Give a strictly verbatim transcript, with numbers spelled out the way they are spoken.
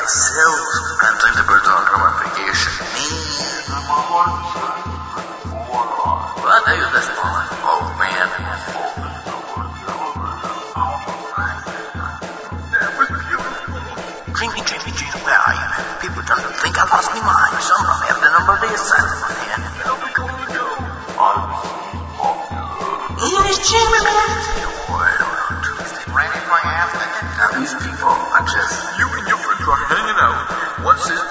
myself. I'm trying to build on from application. Me. What are you this moment? Oh man. Dreamy, dreamy, dreamy, where are you? People don't think I lost my mind. Some of them have the number of the asylum on here. It is Jimmy, man. Ready for your afternoon? Now these people are just... You and your friends are hanging out. One says